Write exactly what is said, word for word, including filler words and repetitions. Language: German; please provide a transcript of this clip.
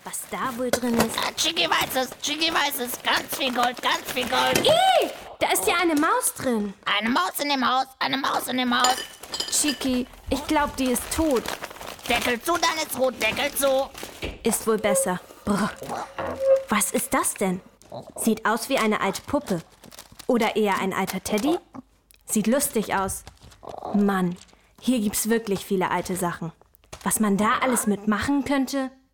was da wohl drin ist. Ah, Chicky weiß es, Chicky weiß es. Ganz viel Gold, ganz viel Gold. Ih, da ist ja eine Maus drin. Eine Maus in dem Haus, eine Maus in dem Haus. Chicky, ich glaube, die ist tot. Deckel zu, dann ist rot, Deckel zu. Ist wohl besser. Brr. Was ist das denn? Sieht aus wie eine alte Puppe. Oder eher ein alter Teddy? Sieht lustig aus. Mann, hier gibt's wirklich viele alte Sachen. Was man da alles mitmachen könnte?